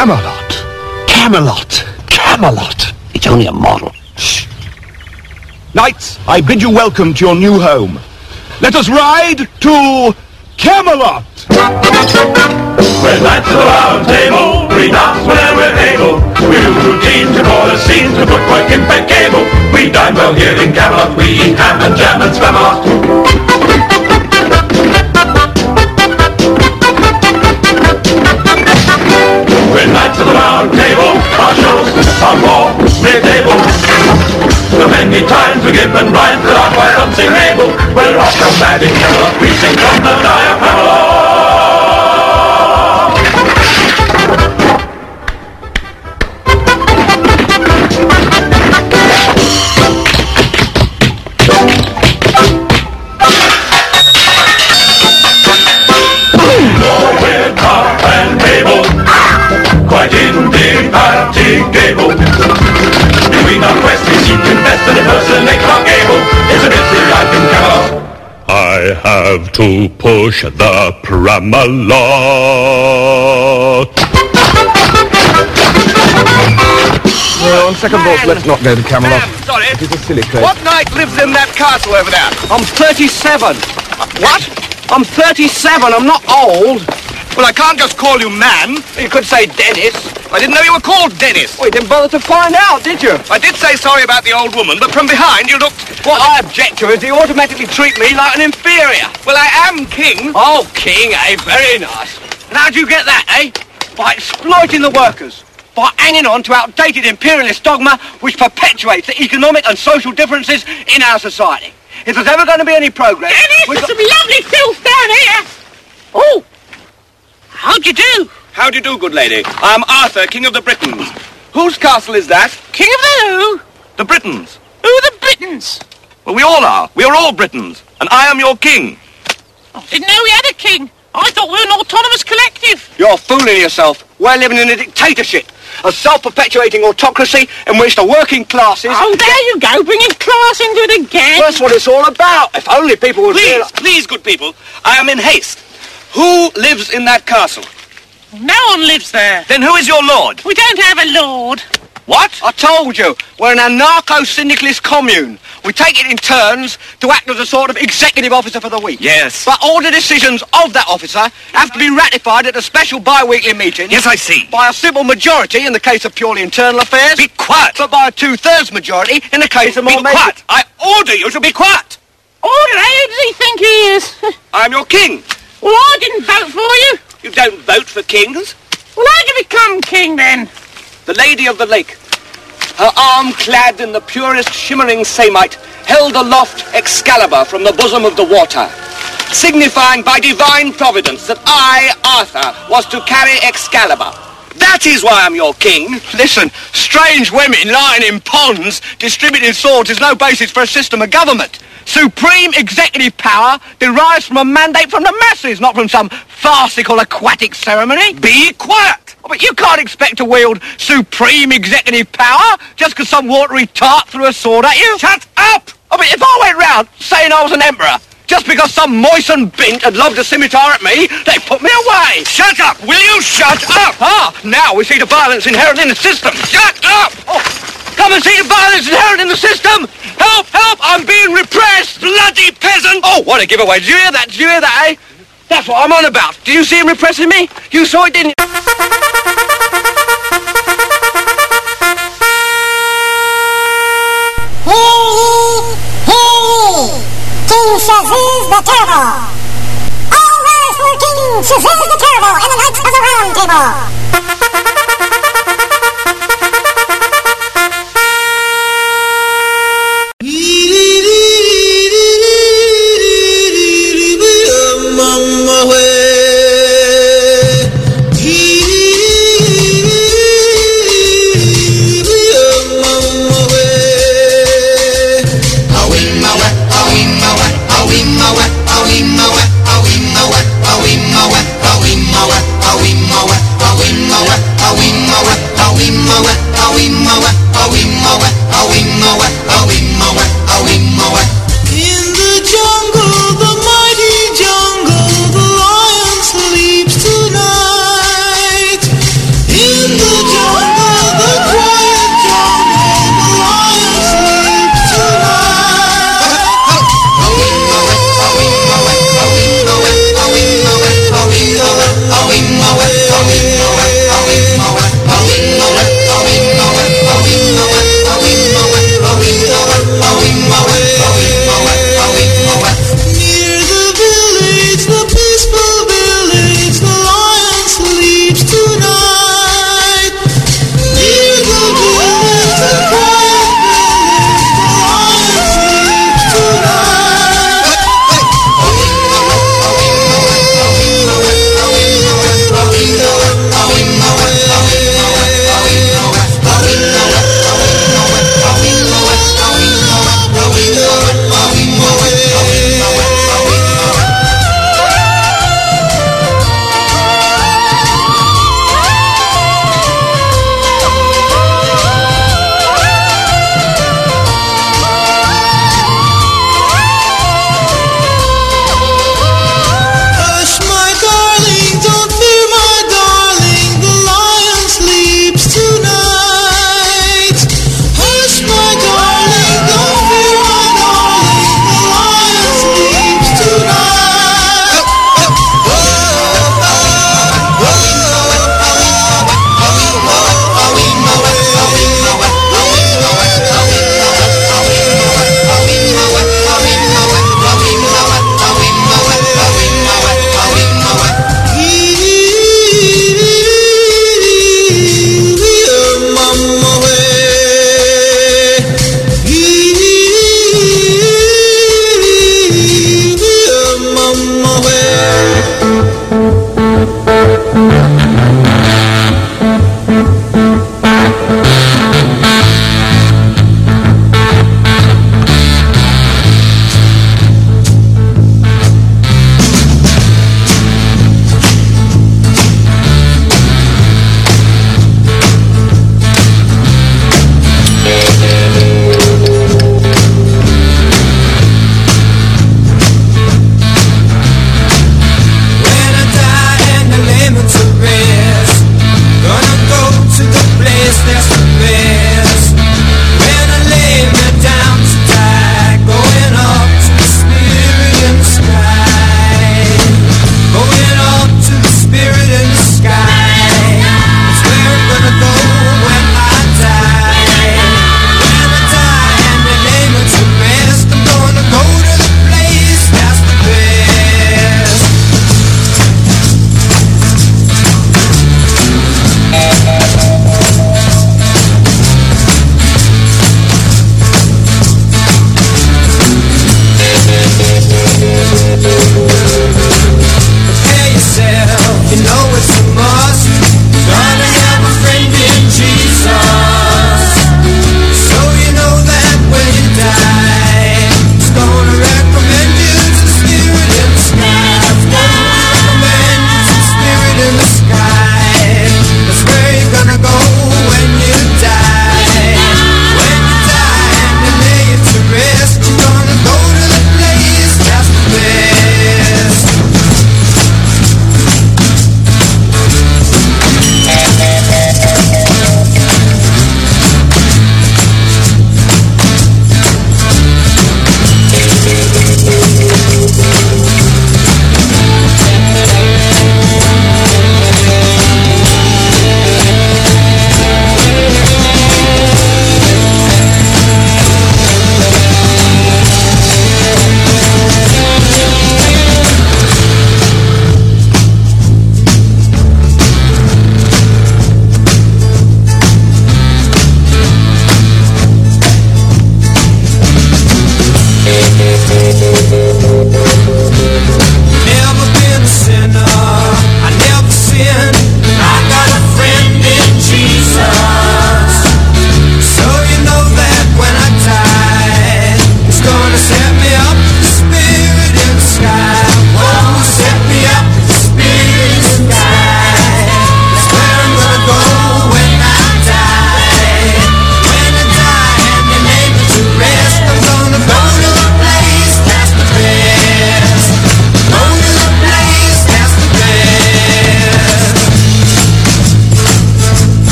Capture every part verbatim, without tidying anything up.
Camelot. Camelot. Camelot. It's only a model. Shh. Knights, I bid you welcome to your new home. Let us ride to Camelot. We're knights of the round table, we dance whenever we're able. We do routine to call a scene to put work in bed cable. We dine well here in Camelot, we eat ham and jam and spam a lot. We're knights of the round table, our shows are more mid-table. So many times we give and rhymes that are quite unsingable. We're rock and mad in Camelot, we sing from the diaphragm. Quite indefatigable. Doing our quest, we seek to best and impersonate Clark Gable. It's a busy life in Camelot. I have to push the Pramalot. Well, on second thought, let's not go to Camelot. Man, sorry. It's a silly place. What knight lives in that castle over there? I'm thirty-seven. Uh, what? I'm thirty-seven, I'm not old. Well, I can't just call you man. You could say Dennis. I didn't know you were called Dennis. Well, you didn't bother to find out, did you? I did say sorry about the old woman, but from behind you looked... What I object to is you automatically treat me like an inferior. Well, I am king. Oh, king, eh? Very nice. And how'd you get that, eh? By exploiting the workers. By hanging on to outdated imperialist dogma which perpetuates the economic and social differences in our society. If there's ever going to be any progress... Dennis, there's some lovely filth down here. Oh, how'd you do? How do you do, good lady? I'm Arthur, King of the Britons. Whose castle is that? King of the who? The Britons. Who are the Britons? Well, we all are. We are all Britons. And I am your king. I didn't know we had a king. I thought we were an autonomous collective. You're fooling yourself. We're living in a dictatorship. A self-perpetuating autocracy in which the working classes... Oh, there you go, bringing class into it again. That's what it's all about. If only people would... Please, realize... please, good people. I am in haste. Who lives in that castle? No one lives there. Then who is your lord? We don't have a lord. What? I told you, we're an anarcho-syndicalist commune. We take it in turns to act as a sort of executive officer for the week. Yes. But all the decisions of that officer have to be ratified at a special bi-weekly meeting. Yes, I see. By a simple majority in the case of purely internal affairs. Be quiet. But by a two-thirds majority in the case of more... Be quiet. I order you to be quiet. Order, eh? Who does he think he is? I am your king. Well, I didn't vote for you. You don't vote for kings. Well, how'd you become king, then? The Lady of the Lake, her arm clad in the purest shimmering samite, held aloft Excalibur from the bosom of the water, signifying by divine providence that I, Arthur, was to carry Excalibur. That is why I'm your king. Listen, strange women lying in ponds distributing swords is no basis for a system of government. Supreme executive power derives from a mandate from the masses, not from some farcical aquatic ceremony. Be quiet. Oh, but you can't expect to wield supreme executive power just because some watery tart threw a sword at you. Shut up! I mean, if I went round saying I was an emperor, just because some moistened bint had lobbed a scimitar at me, they put me away. Shut up! Will you shut up? Ah, now we see the violence inherent in the system. Shut up! Oh, come and see the violence inherent in the system. Help, help, I'm being repressed. Bloody peasant! Oh, what a giveaway. Did you hear that? Did you hear that, eh? That's what I'm on about. Did you see him repressing me? You saw it, didn't you? King Shazuz the Terrible. All rise for King Shazuz the Terrible and the Knights of the Round Table. Awim,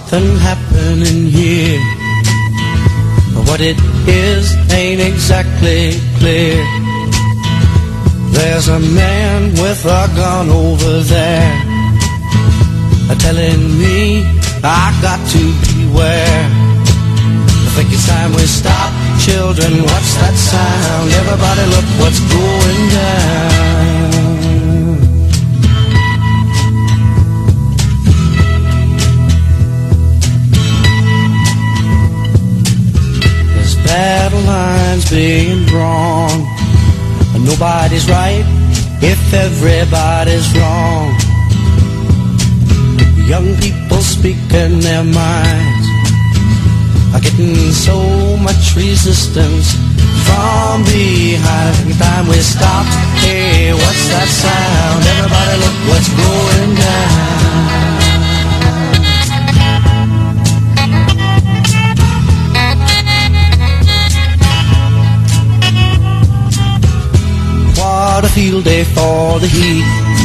something happening here. What it is ain't exactly clear. There's a man with a gun over there, telling me I got to beware. I think it's time we stop. Children, what's that sound? Everybody look what's going down. There's battle lines being drawn. Nobody's right if everybody's wrong. Young people speaking their minds are getting so much resistance from behind. Every time we stop, hey, what's that sound? Everybody look what's going down. What a field day for the heat.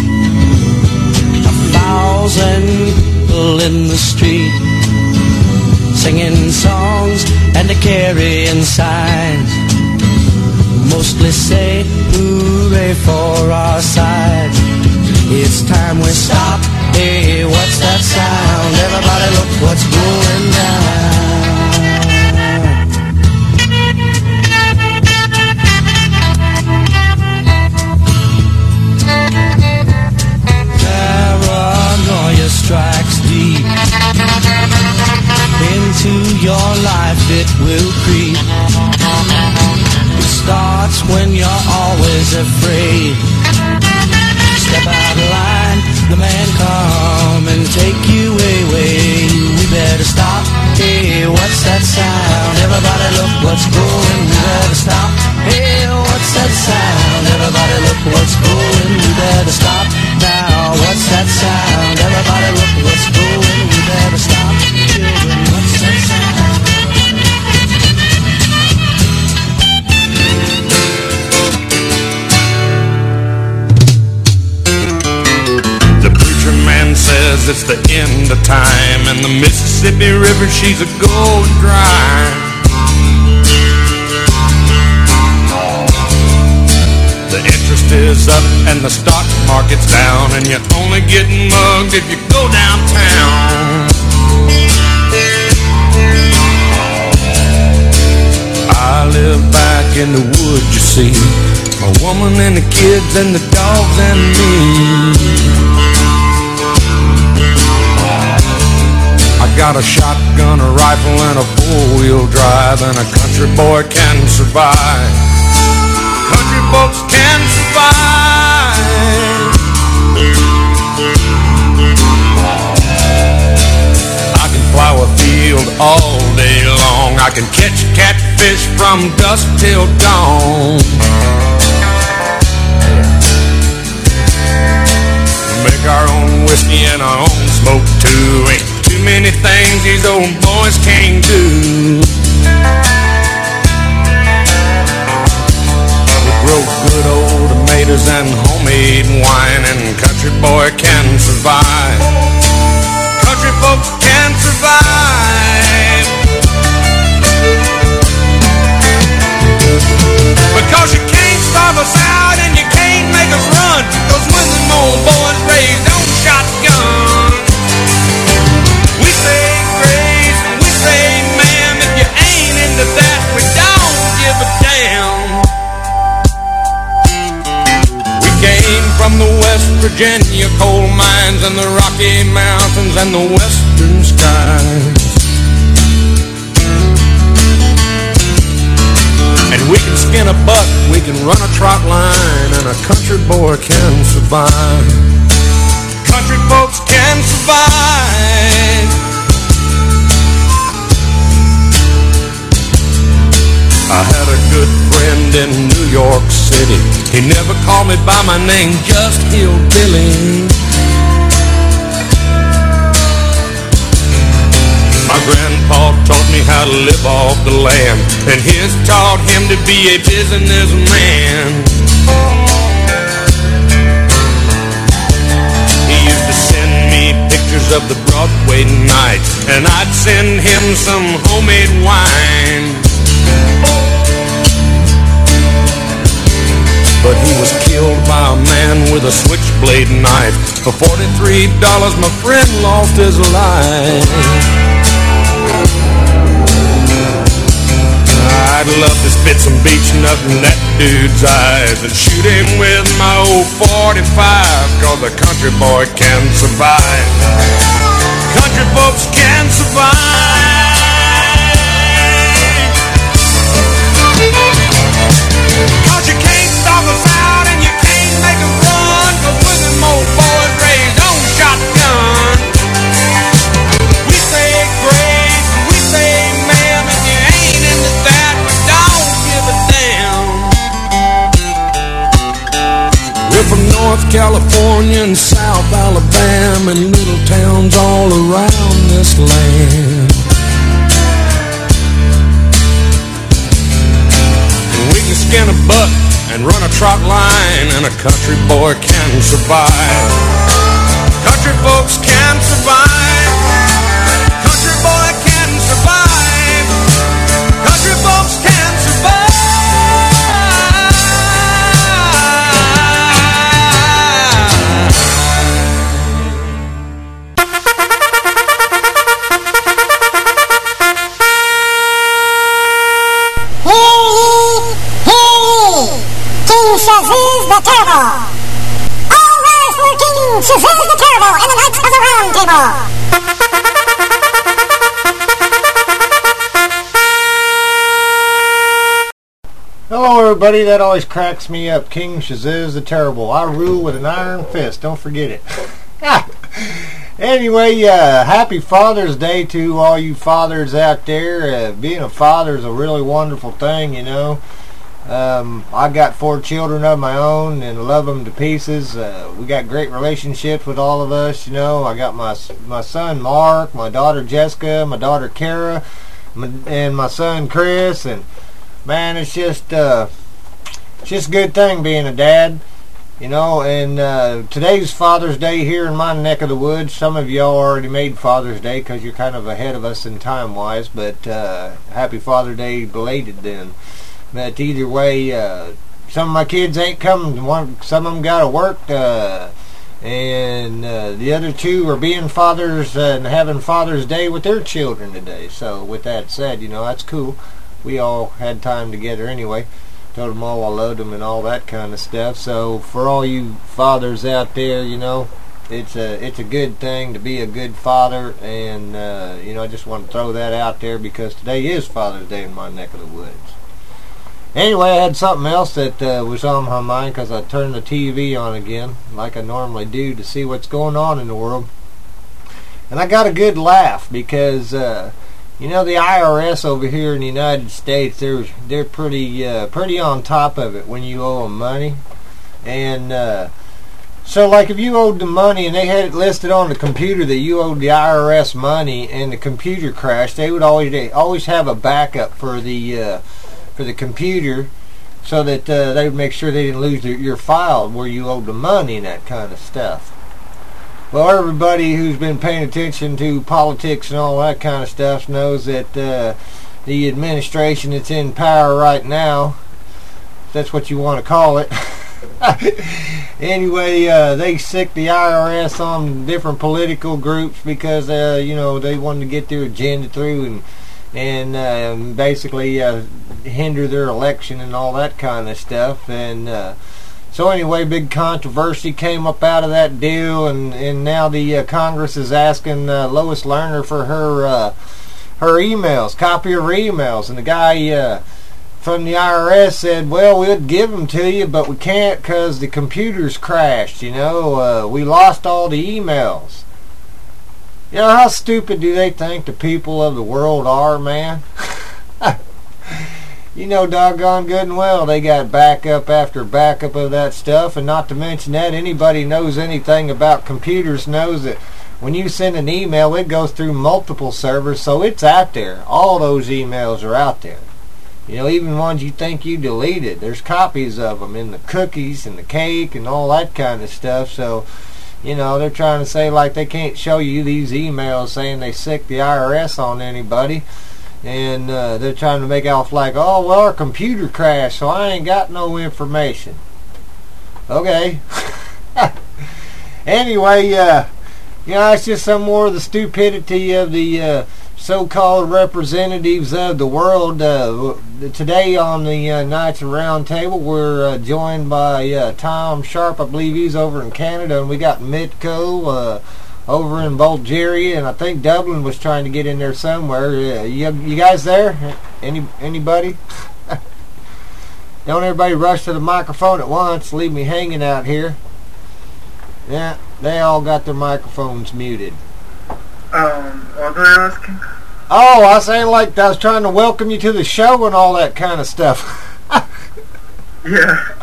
A thousand people in the street, singing songs and a carrying signs. Mostly say hooray for our side. It's time we stop. Hey, what's that sound? Everybody look what's going down. Paranoia strikes deep into your life, it will creep. It starts when you're always afraid. Step out of line, the man come and take you away. We better stop. Hey, what's that sound? Everybody look what's going. We better stop. Hey, what's that sound? Everybody look what's going. We better stop now. What's that sound? Everybody look what's going. We better stop. Children, what's that sound? The preacher man says it's the end of time, and the Mississippi River, she's a going dry. The interest is up and the stock market's down, and you're only getting mugged if you go downtown. I live back in the woods, you see, my woman and the kids and the dogs and me. I got a shotgun, a rifle, and a four-wheel drive, and a country boy can survive. Country folks can survive. I can plow a field all day long. I can catch catfish from dusk till dawn. Make our own whiskey and our own smoke too. Ain't too many things these old boys can't do. Grow good old tomatoes and homemade wine, and country boy can survive. Country folks can survive. Because you can't starve us out and you can't make us run. Cause when them old boys raised on shotgun, we say grace and we say ma'am. If you ain't into that, we don't give a damn. Came from the West Virginia coal mines and the Rocky Mountains and the western skies. And we can skin a buck, we can run a trot line, and a country boy can survive. Country folks can survive. I had a good friend in New York City. He never called me by my name, just Hillbilly. My grandpa taught me how to live off the land, and his taught him to be a businessman. He used to send me pictures of the broad Broadway nights, and I'd send him some homemade wine. But he was killed by a man with a switchblade knife. For forty-three dollars my friend lost his life. I'd love to spit some beach nut in that dude's eyes and shoot him with my old forty-five, cause a country boy can survive. Country folks can survive. Cause you can't stomp us out and you can't make us run, cause we're them old boys raised on shotgun. We say grace, we say ma'am, if you ain't into that, we don't give a damn. We're from North California and South Alabama and little towns all around this land. We can skin a buck and run a trot line, and a country boy can survive. Country folks can survive. Country boy can survive. Country folks can survive. Shazuz the Terrible. All rise for King Shazuz the Terrible and the Knights of the Round Table. Hello everybody, that always cracks me up. King Shazuz the Terrible. I rule with an iron fist, don't forget it. Anyway, uh, happy Father's Day to all you fathers out there. Uh, being a father is a really wonderful thing, you know. Um, I got four children of my own and love them to pieces. Uh, we got great relationships with all of us, you know. I got my my son Mark, my daughter Jessica, my daughter Kara, my, and my son Chris. And man, it's just uh, it's just a good thing being a dad, you know. And uh, today's Father's Day here in my neck of the woods. Some of y'all already made Father's Day because you're kind of ahead of us in time-wise. But uh, happy Father's Day belated then. But either way, uh, some of my kids ain't coming. One, some of them got to work, uh, and uh, the other two are being fathers and having Father's Day with their children today. So with that said, you know, that's cool. We all had time together anyway. Told them all I loved them and all that kind of stuff. So for all you fathers out there, you know, it's a it's a good thing to be a good father, and uh, you know, I just want to throw that out there because today is Father's Day in my neck of the woods. Anyway, I had something else that uh, was on my mind because I turned the T V on again, like I normally do, to see what's going on in the world. And I got a good laugh because, uh, you know, the I R S over here in the United States, they're, they're pretty, uh, pretty on top of it when you owe them money. And uh, so, like, if you owed the money and they had it listed on the computer that you owed the I R S money and the computer crashed, they would always, they always have a backup for the... Uh, for the computer, so that uh, they would make sure they didn't lose their, your file where you owed the money and that kind of stuff. Well, everybody who's been paying attention to politics and all that kind of stuff knows that uh, the administration that's in power right now, if that's what you want to call it, anyway, uh, they sick the I R S on different political groups because uh, you know, they wanted to get their agenda through and and um, basically uh, hinder their election and all that kind of stuff. And uh, so anyway, big controversy came up out of that deal, and, and now the uh, Congress is asking uh, Lois Lerner for her uh, her emails, copy of her emails, and the guy uh, from the I R S said, well, we'd give them to you, but we can't because the computer's crashed, you know, uh, we lost all the emails. You know, how stupid do they think the people of the world are, man? You know doggone good and well they got backup after backup of that stuff, and not to mention that anybody knows anything about computers knows that when you send an email, it goes through multiple servers, so it's out there. All those emails are out there. You know, even ones you think you deleted, there's copies of them in the cookies and the cake and all that kind of stuff. So you know, they're trying to say like they can't show you these emails saying they sick the I R S on anybody. And uh, they're trying to make off like, oh, well, our computer crashed, so I ain't got no information. Okay. Anyway, uh, you know, it's just some more of the stupidity of the uh, so-called representatives of the world. Uh, today on the uh, Knights of Round Table, we're uh, joined by uh, Tom Sharp. I believe he's over in Canada, and we got Mitko uh, over in Bulgaria, and I think Dublin was trying to get in there somewhere. Uh, you, you guys there? Any anybody? Don't everybody rush to the microphone at once. Leave me hanging out here. Yeah, they all got their microphones muted. Um, what are you asking? Oh, I say like I was trying to welcome you to the show and all that kind of stuff. Yeah.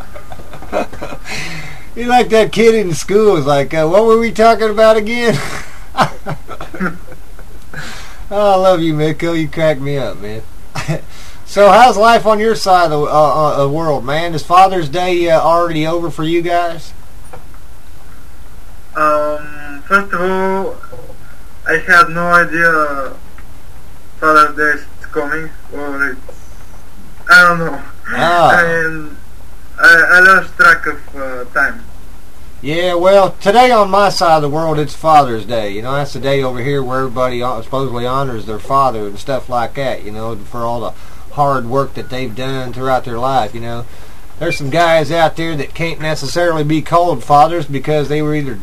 You like that kid in school was like, uh, what were we talking about again? Oh, I love you, Mitko. You crack me up, man. So how's life on your side of the uh, uh, world, man? Is Father's Day uh, already over for you guys? Um, first of all, I had no idea Father's Day is coming, or it's, I don't know. Ah. And I, I lost track of uh, time. Yeah, well, today on my side of the world, it's Father's Day. You know, that's the day over here where everybody uh, supposedly honors their father and stuff like that, you know, for all the hard work that they've done throughout their life, you know. There's some guys out there that can't necessarily be called fathers because they were either